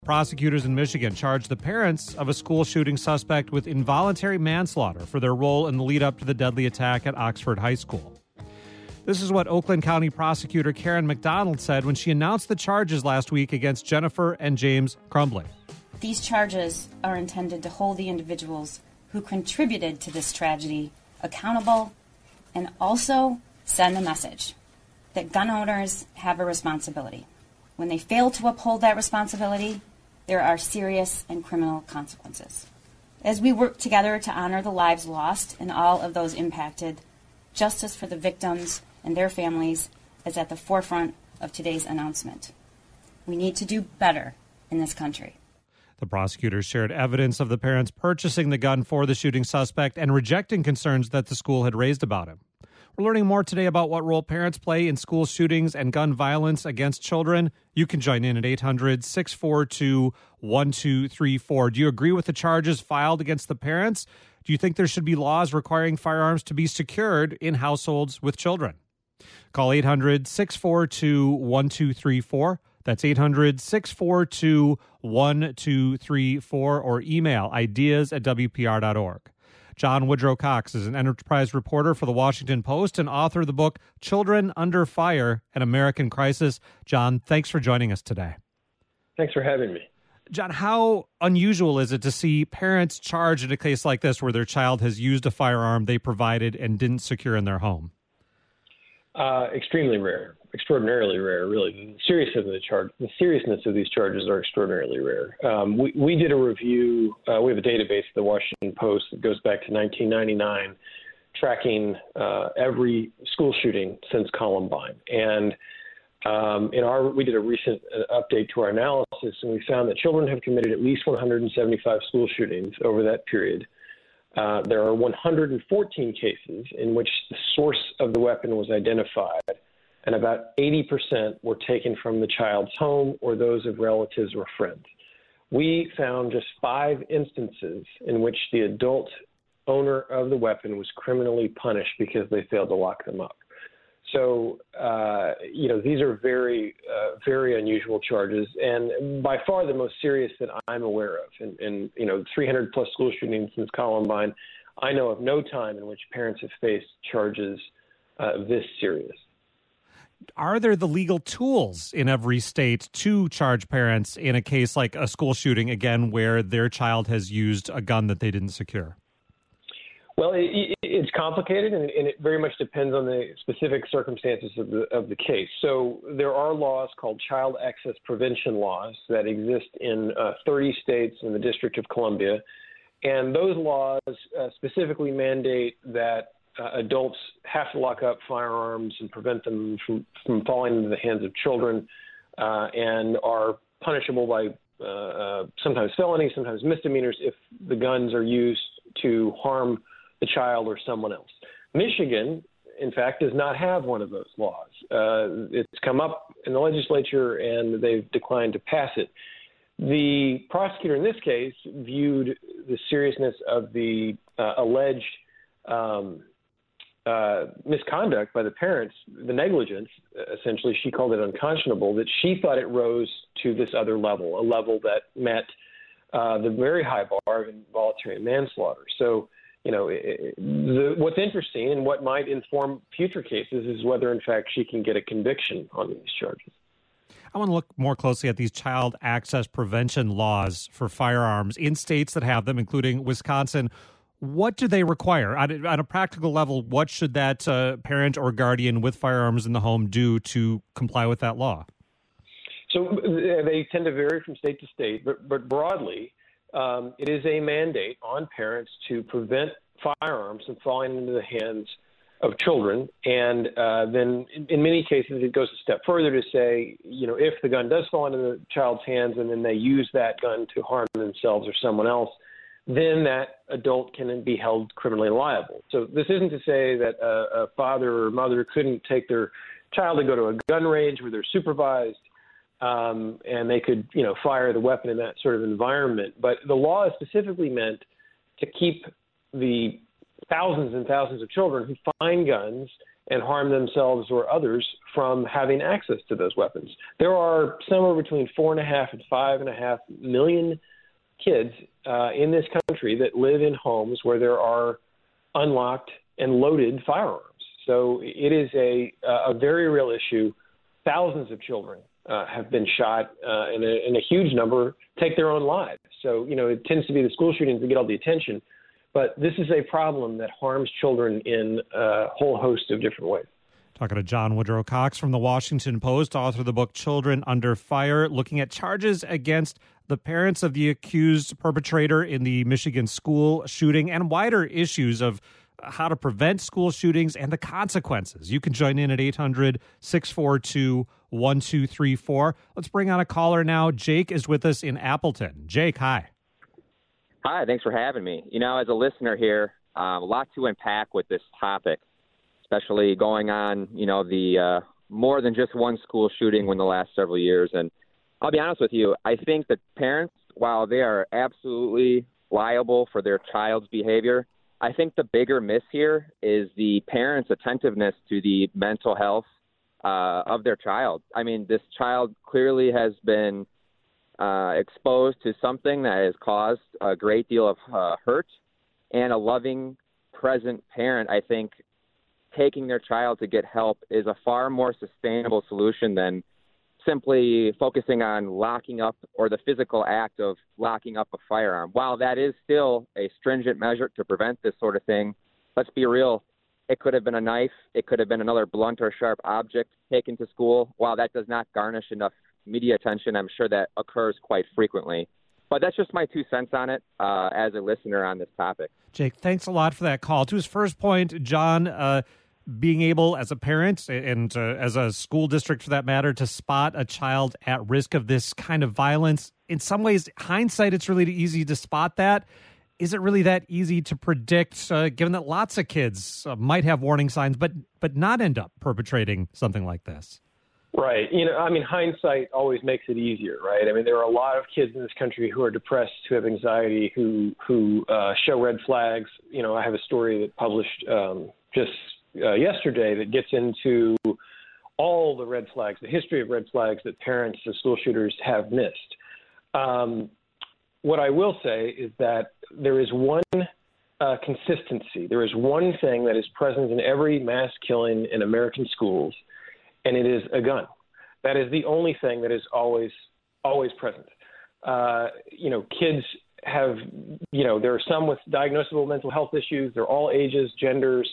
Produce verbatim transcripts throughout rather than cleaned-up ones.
Prosecutors in Michigan charged the parents of a school shooting suspect with involuntary manslaughter for their role in the lead up to the deadly attack at Oxford High School. This is what Oakland County prosecutor Karen McDonald said when she announced the charges last week against Jennifer and James Crumbly. These charges are intended to hold the individuals who contributed to this tragedy accountable and also send a message that gun owners have a responsibility. When they fail to uphold that responsibility, there are serious and criminal consequences. As we work together to honor the lives lost and all of those impacted, justice for the victims and their families is at the forefront of today's announcement. We need to do better in this country. The prosecutors shared evidence of the parents purchasing the gun for the shooting suspect and rejecting concerns that the school had raised about him. We're learning more today about what role parents play in school shootings and gun violence against children. You can join in at eight hundred, six four two, one two three four. Do you agree with the charges filed against the parents? Do you think there should be laws requiring firearms to be secured in households with children? Call eight hundred, six four two, one two three four. That's eight hundred, six four two, one two three four, or email ideas at w p r dot org. John Woodrow Cox is an enterprise reporter for the Washington Post and author of the book Children Under Fire, An American Crisis. John, thanks for joining us today. Thanks for having me. John, how unusual is it to see parents charged in a case like this where their child has used a firearm they provided and didn't secure in their home? Uh, extremely rare, extraordinarily rare, really. The seriousness of the charge, the seriousness of these charges are extraordinarily rare. Um, we, we did a review. Uh, we have a database at the Washington Post that goes back to nineteen ninety-nine, tracking uh, every school shooting since Columbine. And um, in our, we did a recent uh, update to our analysis, and we found that children have committed at least one hundred seventy-five school shootings over that period. Uh, there are one hundred fourteen cases in which the source of the weapon was identified, and about eighty percent were taken from the child's home or those of relatives or friends. We found just five instances in which the adult owner of the weapon was criminally punished because they failed to lock them up. So, uh, you know, these are very, uh, very unusual charges, and by far the most serious that I'm aware of. And, and you know, three hundred plus school shootings since Columbine, I know of no time in which parents have faced charges uh, this serious. Are there the legal tools in every state to charge parents in a case like a school shooting, again, where their child has used a gun that they didn't secure? Well, it, it's complicated, and, and it very much depends on the specific circumstances of the of the case. So there are laws called child access prevention laws that exist in uh, thirty states in the District of Columbia, and those laws uh, specifically mandate that uh, adults have to lock up firearms and prevent them from, from falling into the hands of children, uh, and are punishable by uh, uh, sometimes felonies, sometimes misdemeanors if the guns are used to harm the child or someone else. Michigan, in fact, does not have one of those laws. Uh, it's come up in the legislature, and they've declined to pass it. The prosecutor in this case viewed the seriousness of the uh, alleged um, uh, misconduct by the parents, the negligence, essentially. She called it unconscionable, that she thought it rose to this other level, a level that met uh, the very high bar of involuntary manslaughter. So, you know, the, what's interesting and what might inform future cases is whether, in fact, she can get a conviction on these charges. I want to look more closely at these child access prevention laws for firearms in states that have them, including Wisconsin. What do they require? On a, on a practical level, what should that uh, parent or guardian with firearms in the home do to comply with that law? So they tend to vary from state to state, but, but broadly, Um, it is a mandate on parents to prevent firearms from falling into the hands of children. And uh, then in, in many cases, it goes a step further to say, you know, if the gun does fall into the child's hands and then they use that gun to harm themselves or someone else, then that adult can be held criminally liable. So this isn't to say that a, a father or mother couldn't take their child and go to a gun range where they're supervised, Um, and they could, you know, fire the weapon in that sort of environment. But the law is specifically meant to keep the thousands and thousands of children who find guns and harm themselves or others from having access to those weapons. There are somewhere between four and a half and five and a half million kids uh, in this country that live in homes where there are unlocked and loaded firearms. So it is a, a very real issue. Thousands of children uh, have been shot, uh, and, a, and a huge number take their own lives. So, you know, it tends to be the school shootings that get all the attention. But this is a problem that harms children in a whole host of different ways. Talking to John Woodrow Cox from the Washington Post, author of the book Children Under Fire, looking at charges against the parents of the accused perpetrator in the Michigan school shooting and wider issues of how to prevent school shootings and the consequences. You can join in at eight hundred, six four two, one two three four. Let's bring on a caller now. Jake is with us in Appleton. Jake, hi. Hi, thanks for having me. You know, as a listener here, um, a lot to unpack with this topic, especially going on, you know, the uh, more than just one school shooting in the last several years. And I'll be honest with you, I think that parents, while they are absolutely liable for their child's behavior, I think the bigger miss here is the parents' attentiveness to the mental health uh, of their child. I mean, this child clearly has been uh, exposed to something that has caused a great deal of uh, hurt, and a loving, present parent, I think, taking their child to get help is a far more sustainable solution than simply focusing on locking up or the physical act of locking up a firearm. While that is still a stringent measure to prevent this sort of thing, let's be real. It could have been a knife. It could have been another blunt or sharp object taken to school. While that does not garnish enough media attention, I'm sure that occurs quite frequently. But that's just my two cents on it uh, as a listener on this topic. Jake, thanks a lot for that call. To his first point, John, uh, being able as a parent and uh, as a school district, for that matter, to spot a child at risk of this kind of violence. In some ways, hindsight, it's really easy to spot that. Is it really that easy to predict, uh, given that lots of kids uh, might have warning signs, but but not end up perpetrating something like this? Right. You know, I mean, hindsight always makes it easier, right? I mean, there are a lot of kids in this country who are depressed, who have anxiety, who who uh, show red flags. You know, I have a story that published um, just Uh, yesterday that gets into all the red flags, the history of red flags that parents of school shooters have missed. Um, what I will say is that there is one uh, consistency. There is one thing that is present in every mass killing in American schools, and it is a gun. That is the only thing that is always, always present. Uh, you know, kids have, you know, there are some with diagnosable mental health issues. They're all ages, genders,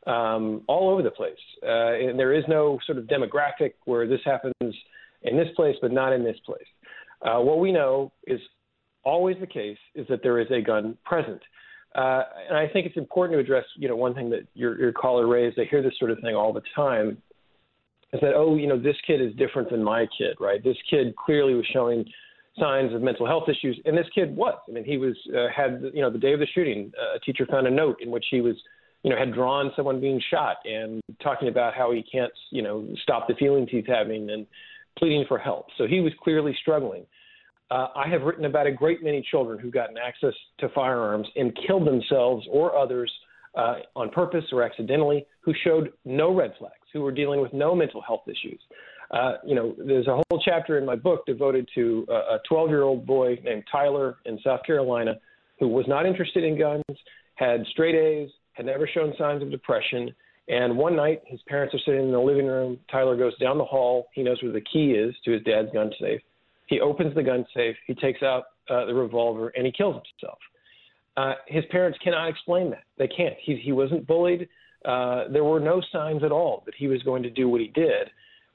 Um, all over the place. Uh, and there is no sort of demographic where this happens in this place, but not in this place. Uh, what we know is always the case is that there is a gun present. Uh, and I think it's important to address, you know, one thing that your, your caller raised. I hear this sort of thing all the time, is that, oh, you know, this kid is different than my kid, right? This kid clearly was showing signs of mental health issues. And this kid was. I mean, he was uh, had, you know, the day of the shooting, uh, a teacher found a note in which he was you know, had drawn someone being shot and talking about how he can't, you know, stop the feelings he's having and pleading for help. So he was clearly struggling. Uh, I have written about a great many children who've gotten access to firearms and killed themselves or others uh, on purpose or accidentally, who showed no red flags, who were dealing with no mental health issues. Uh, you know, there's a whole chapter in my book devoted to a twelve-year-old boy named Tyler in South Carolina who was not interested in guns, had straight A's, had never shown signs of depression. And one night, his parents are sitting in the living room. Tyler goes down the hall. He knows where the key is to his dad's gun safe. He opens the gun safe. He takes out uh, the revolver, and he kills himself. Uh, his parents cannot explain that. They can't. He, he wasn't bullied. Uh, there were no signs at all that he was going to do what he did.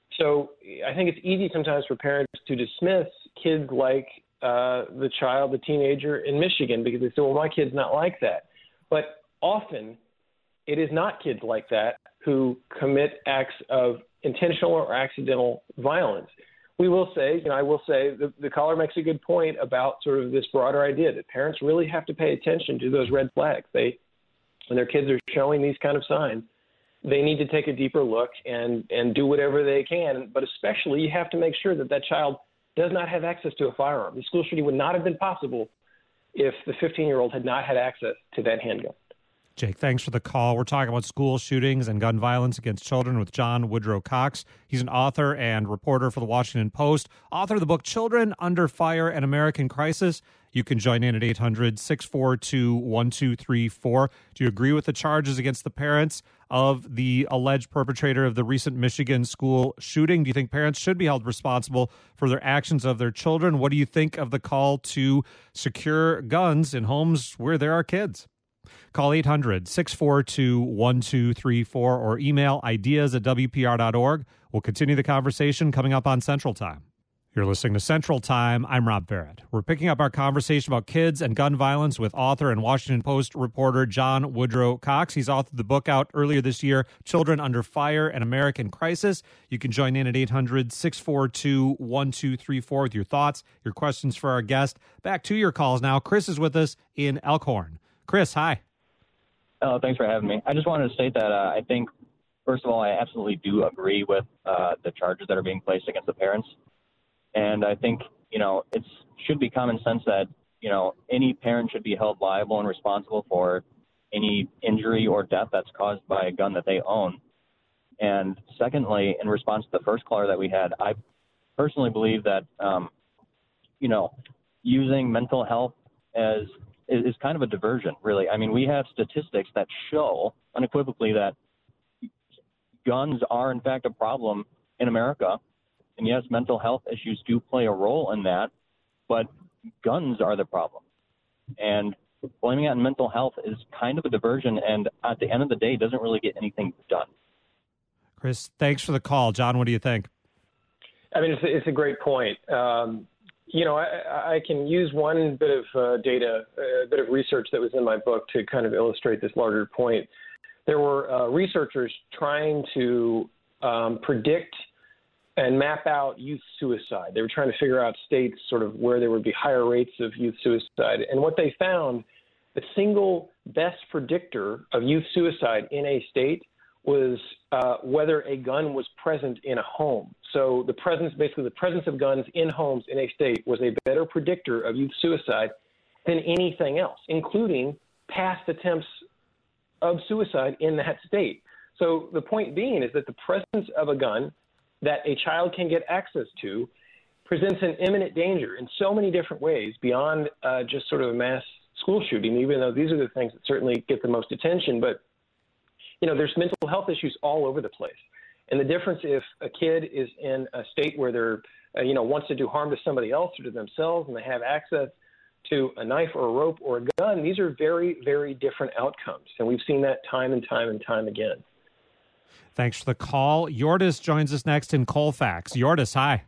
So I think it's easy sometimes for parents to dismiss kids like uh, the child, the teenager in Michigan, because they say, well, my kid's not like that. But often, it is not kids like that who commit acts of intentional or accidental violence. We will say, you know, I will say the, the caller makes a good point about sort of this broader idea that parents really have to pay attention to those red flags. They, when their kids are showing these kind of signs, they need to take a deeper look and, and do whatever they can. But especially, you have to make sure that that child does not have access to a firearm. The school shooting would not have been possible if the fifteen-year-old had not had access to that handgun. Jake, thanks for the call. We're talking about school shootings and gun violence against children with John Woodrow Cox. He's an author and reporter for the Washington Post, author of the book Children Under Fire: An American Crisis. You can join in at eight hundred, six four two, one two three four. Do you agree with the charges against the parents of the alleged perpetrator of the recent Michigan school shooting? Do you think parents should be held responsible for their actions of their children? What do you think of the call to secure guns in homes where there are kids? Call eight hundred, six four two, one two three four or email ideas at W P R dot org. We'll continue the conversation coming up on Central Time. You're listening to Central Time. I'm Rob Barrett. We're picking up our conversation about kids and gun violence with author and Washington Post reporter John Woodrow Cox. He's authored the book out earlier this year, Children Under Fire: An American Crisis. You can join in at eight hundred, six four two, one two three four with your thoughts, your questions for our guest. Back to your calls now. Chris is with us in Elkhorn. Chris, hi. Oh, thanks for having me. I just wanted to state that uh, I think, first of all, I absolutely do agree with uh, the charges that are being placed against the parents. And I think, you know, it should be common sense that, you know, any parent should be held liable and responsible for any injury or death that's caused by a gun that they own. And secondly, in response to the first caller that we had, I personally believe that, um, you know, using mental health as is, is kind of a diversion, really. I mean, we have statistics that show unequivocally that guns are, in fact, a problem in America. And yes, mental health issues do play a role in that, but guns are the problem. And blaming it on mental health is kind of a diversion, and at the end of the day, doesn't really get anything done. Chris, thanks for the call. John, what do you think? I mean, it's a, it's a great point. Um, you know, I, I can use one bit of uh, data, a bit of research that was in my book to kind of illustrate this larger point. There were uh, researchers trying to um, predict and map out youth suicide. They were trying to figure out states sort of where there would be higher rates of youth suicide. And what they found, the single best predictor of youth suicide in a state was uh, whether a gun was present in a home. So the presence, basically the presence of guns in homes in a state was a better predictor of youth suicide than anything else, including past attempts of suicide in that state. So the point being is that the presence of a gun that a child can get access to presents an imminent danger in so many different ways beyond uh, just sort of a mass school shooting, even though these are the things that certainly get the most attention. But, you know, there's mental health issues all over the place. And the difference if a kid is in a state where they're, uh, you know, wants to do harm to somebody else or to themselves and they have access to a knife or a rope or a gun, these are very, very different outcomes. And we've seen that time and time and time again. Thanks for the call. Yordis joins us next in Colfax. Yordis, hi.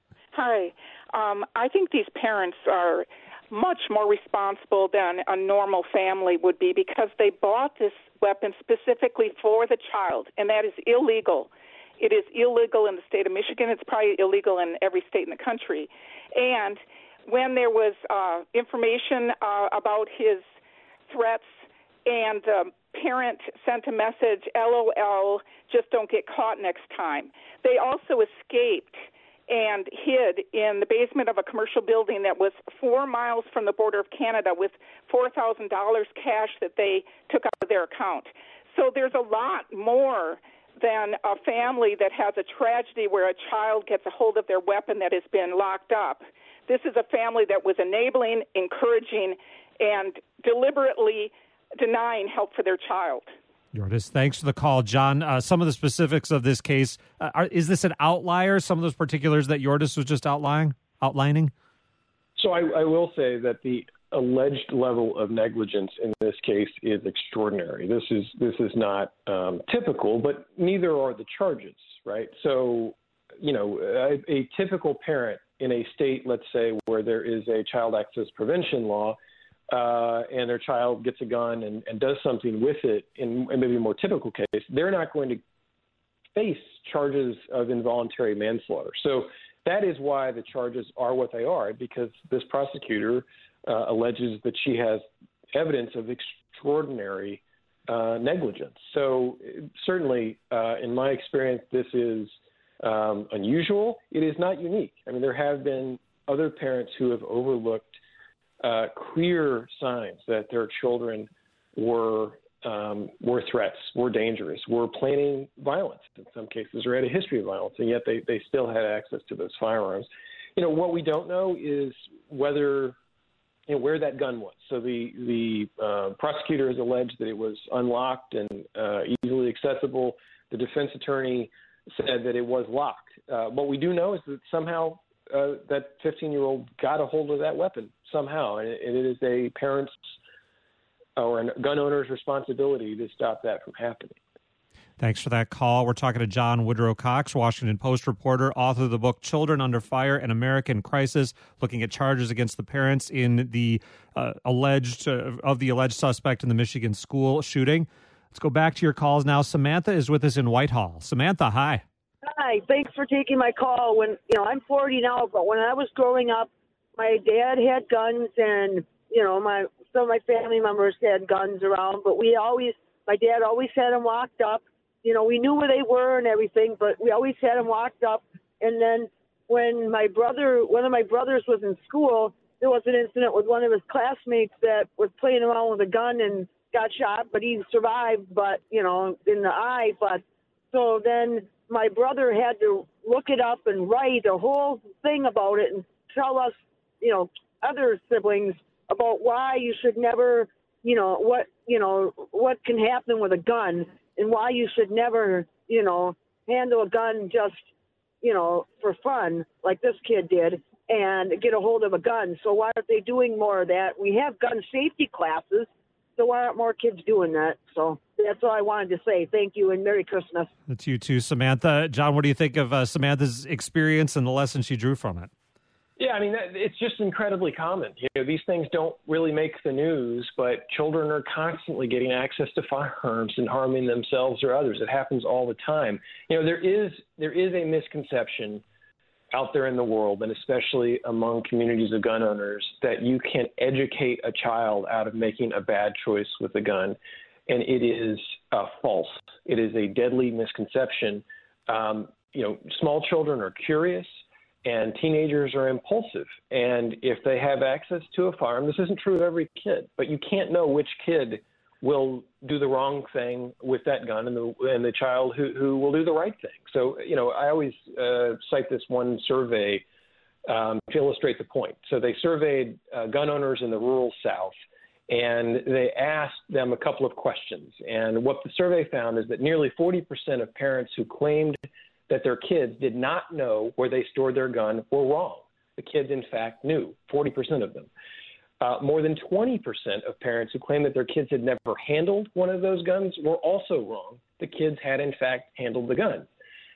Hi. Um, I think these parents are much more responsible than a normal family would be because they bought this weapon specifically for the child, and that is illegal. It is illegal in the state of Michigan. It's probably illegal in every state in the country. And when there was uh, information uh, about his threats and the parent sent a message, L O L, just don't get caught next time. They also escaped and hid in the basement of a commercial building that was four miles from the border of Canada with four thousand dollars cash that they took out of their account. So there's a lot more than a family that has a tragedy where a child gets a hold of their weapon that has been locked up. This is a family that was enabling, encouraging, and deliberately denying help for their child. Yordis, thanks for the call. John, uh, some of the specifics of this case, uh, are, is this an outlier, some of those particulars that Yordis was just outlining? outlining? So I, I will say that the alleged level of negligence in this case is extraordinary. This is this is not um, typical, but neither are the charges, right? So, you know, a, a typical parent in a state, let's say, where there is a child access prevention law, uh, and their child gets a gun and, and does something with it, in, in maybe a more typical case, they're not going to face charges of involuntary manslaughter. So that is why the charges are what they are, because this prosecutor uh, alleges that she has evidence of extraordinary uh, negligence. So certainly, uh, in my experience, this is um, unusual. It is not unique. I mean, there have been other parents who have overlooked uh, clear signs that their children were um, were threats, were dangerous, were planning violence in some cases, or had a history of violence, and yet they, they still had access to those firearms. You know, what we don't know is whether, you know, where that gun was. So the, the uh, prosecutor has alleged that it was unlocked and uh, easily accessible. The defense attorney said that it was locked. Uh, what we do know is that somehow uh, that fifteen-year-old got a hold of that weapon somehow, and it, it is a parent's or a gun owner's responsibility to stop that from happening. Thanks for that call. We're talking to John Woodrow Cox, Washington Post reporter, author of the book Children Under Fire, An American Crisis, looking at charges against the parents in the uh, alleged uh, of the alleged suspect in the Michigan school shooting. Let's go back to your calls now. Samantha is with us in Whitehall. Samantha, hi. Hi. Thanks for taking my call. When you know, I'm forty now, but when I was growing up, my dad had guns, and you know, my some of my family members had guns around, but we always, my dad always had them locked up. You know, we knew where they were and everything, but we always had them locked up. And then when my brother, one of my brothers was in school, there was an incident with one of his classmates that was playing around with a gun and got shot, but he survived, but, you know, in the eye. But so then my brother had to look it up and write a whole thing about it and tell us, you know, other siblings about why you should never, you know, what, you know, what can happen with a gun and why you should never, you know, handle a gun just, you know, for fun like this kid did and get a hold of a gun. So why aren't they doing more of that? We have gun safety classes, so why aren't more kids doing that? So that's all I wanted to say. Thank you and Merry Christmas. That's you too, Samantha. John, what do you think of uh, Samantha's experience and the lesson she drew from it? Yeah, I mean, that, it's just incredibly common. You know, these things don't really make the news, but children are constantly getting access to firearms and harming themselves or others. It happens all the time. You know, there is there is a misconception out there in the world, and especially among communities of gun owners, that you can educate a child out of making a bad choice with a gun, and it is uh, false. It is a deadly misconception. Um, you know, small children are curious. And teenagers are impulsive. And if they have access to a firearm, this isn't true of every kid, but you can't know which kid will do the wrong thing with that gun and the, and the child who, who will do the right thing. So, you know, I always uh, cite this one survey um, to illustrate the point. So they surveyed uh, gun owners in the rural South, and they asked them a couple of questions. And what the survey found is that nearly forty percent of parents who claimed that their kids did not know where they stored their gun were wrong. The kids, in fact, knew, forty percent of them. Uh, more than twenty percent of parents who claimed that their kids had never handled one of those guns were also wrong. The kids had, in fact, handled the gun.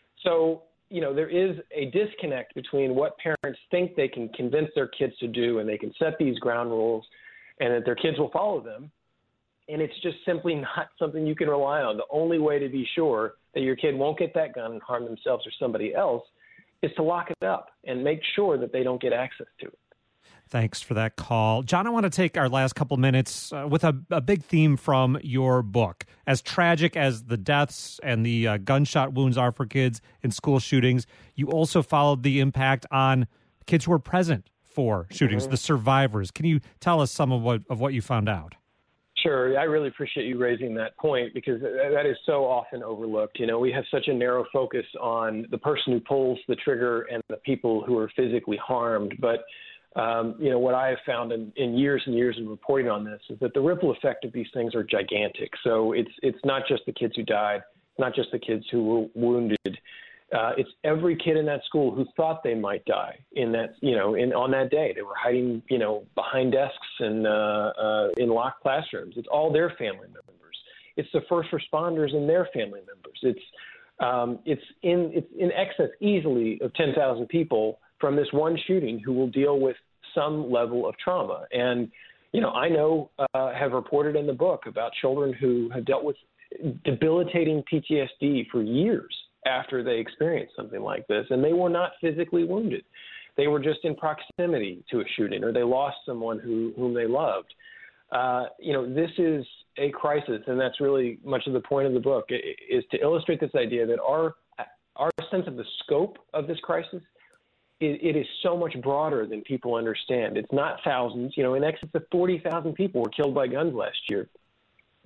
So, you know, there is a disconnect between what parents think they can convince their kids to do, and they can set these ground rules, and that their kids will follow them. And it's just simply not something you can rely on. The only way to be sure that your kid won't get that gun and harm themselves or somebody else is to lock it up and make sure that they don't get access to it. Thanks for that call. John, I want to take our last couple minutes uh, with a, a big theme from your book. As tragic as the deaths and the uh, gunshot wounds are for kids in school shootings, you also followed the impact on kids who were present for shootings, mm-hmm. the survivors. Can you tell us some of what of what you found out? Sure. I really appreciate you raising that point, because that is so often overlooked. You know, we have such a narrow focus on the person who pulls the trigger and the people who are physically harmed. But, um, you know, what I have found in, in years and years of reporting on this is that the ripple effect of these things are gigantic. So it's it's not just the kids who died, not just the kids who were wounded. Uh, it's every kid in that school who thought they might die in that, you know, in on that day. They were hiding, you know, behind desks and uh, uh, in locked classrooms. It's all their family members. It's the first responders and their family members. It's um, it's in it's in excess easily of ten thousand people from this one shooting who will deal with some level of trauma. And you know, I know uh, have reported in the book about children who have dealt with debilitating P T S D for years after they experienced something like this, and they were not physically wounded. They were just in proximity to a shooting, or they lost someone who, whom they loved. Uh, you know, this is a crisis, and that's really much of the point of the book, is to illustrate this idea that our our sense of the scope of this crisis, it, it is so much broader than people understand. It's not thousands. You know, in excess of forty thousand people were killed by guns last year.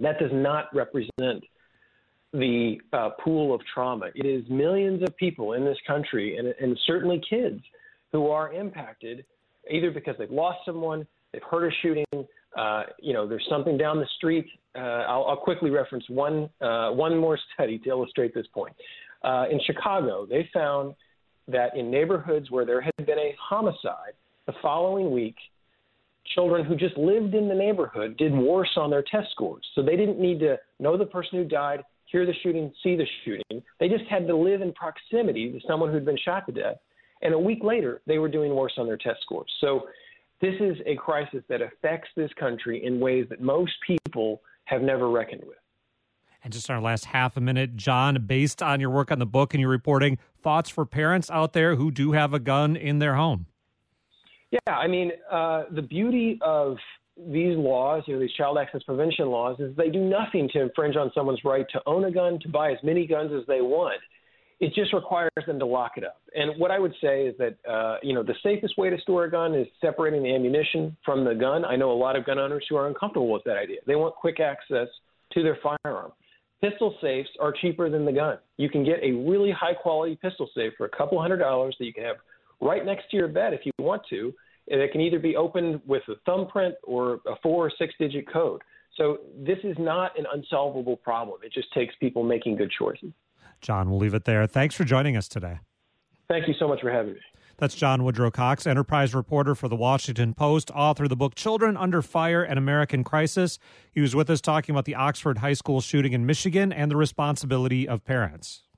That does not represent the uh, pool of trauma. It is millions of people in this country, and, and certainly kids, who are impacted either because they've lost someone, they've heard a shooting, uh, you know, there's something down the street. Uh, I'll, I'll quickly reference one uh, one more study to illustrate this point. Uh, in Chicago, they found that in neighborhoods where there had been a homicide, the following week, children who just lived in the neighborhood did worse on their test scores. So they didn't need to know the person who died, hear the shooting, see the shooting. They just had to live in proximity to someone who'd been shot to death. And a week later, they were doing worse on their test scores. So this is a crisis that affects this country in ways that most people have never reckoned with. And just in our last half a minute, John, based on your work on the book and your reporting, thoughts for parents out there who do have a gun in their home? Yeah, I mean, uh, the beauty of these laws, you know, these child access prevention laws, is they do nothing to infringe on someone's right to own a gun, to buy as many guns as they want. It just requires them to lock it up. And what I would say is that, uh, you know, the safest way to store a gun is separating the ammunition from the gun. I know a lot of gun owners who are uncomfortable with that idea. They want quick access to their firearm. Pistol safes are cheaper than the gun. You can get a really high-quality pistol safe for a couple hundred dollars that you can have right next to your bed if you want to. And it can either be opened with a thumbprint or a four or six-digit code. So this is not an unsolvable problem. It just takes people making good choices. John, we'll leave it there. Thanks for joining us today. Thank you so much for having me. That's John Woodrow Cox, Enterprise reporter for The Washington Post, author of the book Children Under Fire: An American Crisis. He was with us talking about the Oxford High School shooting in Michigan and the responsibility of parents.